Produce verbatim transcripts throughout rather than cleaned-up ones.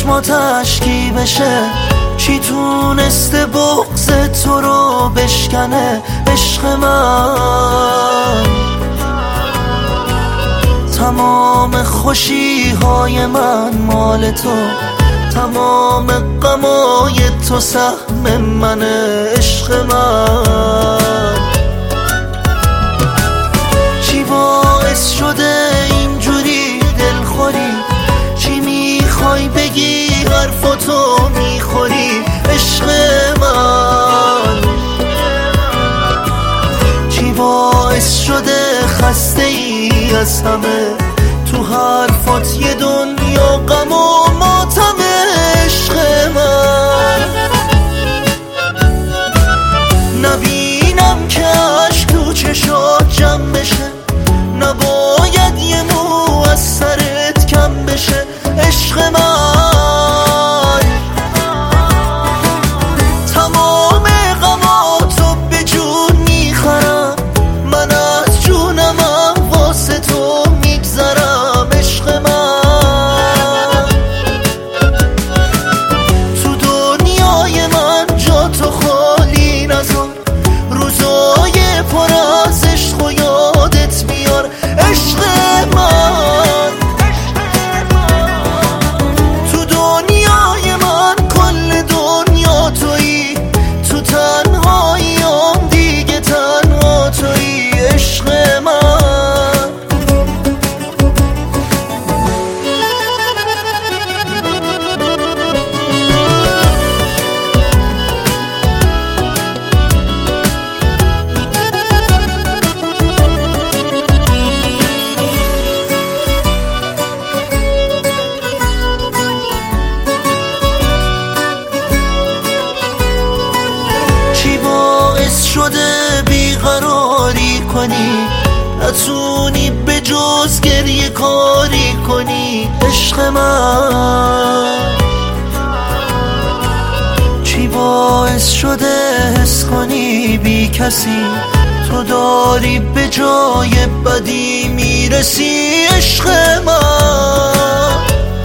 چشماتش کی بشه؟ چی تونسته بغض تو رو بشکنه؟ عشق من تمام خوشی های من مال تو، تمام غمای تو سهم منه. عشق من چی باعث شده اینجوری دلخوری؟ چی میخوای بگی حرفاتو میخوری؟ عشق من چی باعث شده خسته ای از همه؟ تو حرفات یه دنیا غم و ماتمه. عشق من نبینم که عشق تو چشات جمع بشه، نباید یه مو از سرت کم بشه. عشق من تمام غماتو به جون میخرم، من از جونمم واسه تو میگذرم. عشق من تو دنیای من جا تو خالی نذار، روزای پر از عشق و یادت بیار. عشق من تو دنیای من کل دنیا تویی، تو تنهاییام دیگه تنها تویی. عشق من شده بیقراری کنی، نتونی به جز گریه کاری کنی. عشق من چی باعث شده حس کنی بی کسی تو داری به جای بدی میرسی. عشق من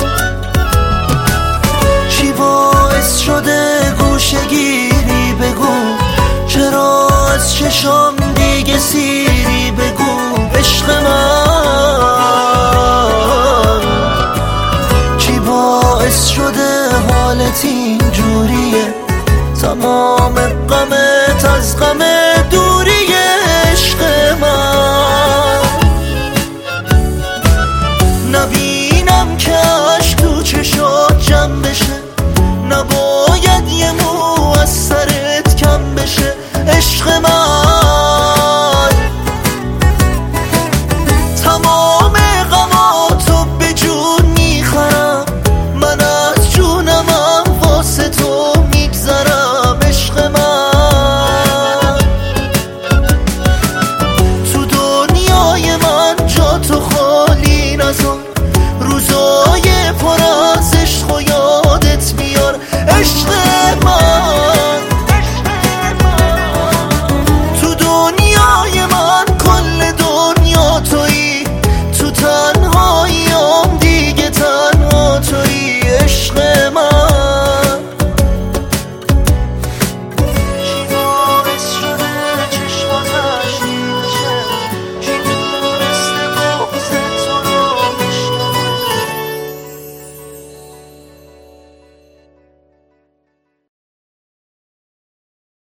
چی باعث شده گوشه گیری بگو، چرا از چشام دیگه سیری بگو. عشق من چی باعث شده حالت این جوریه؟ تمام غمت از غم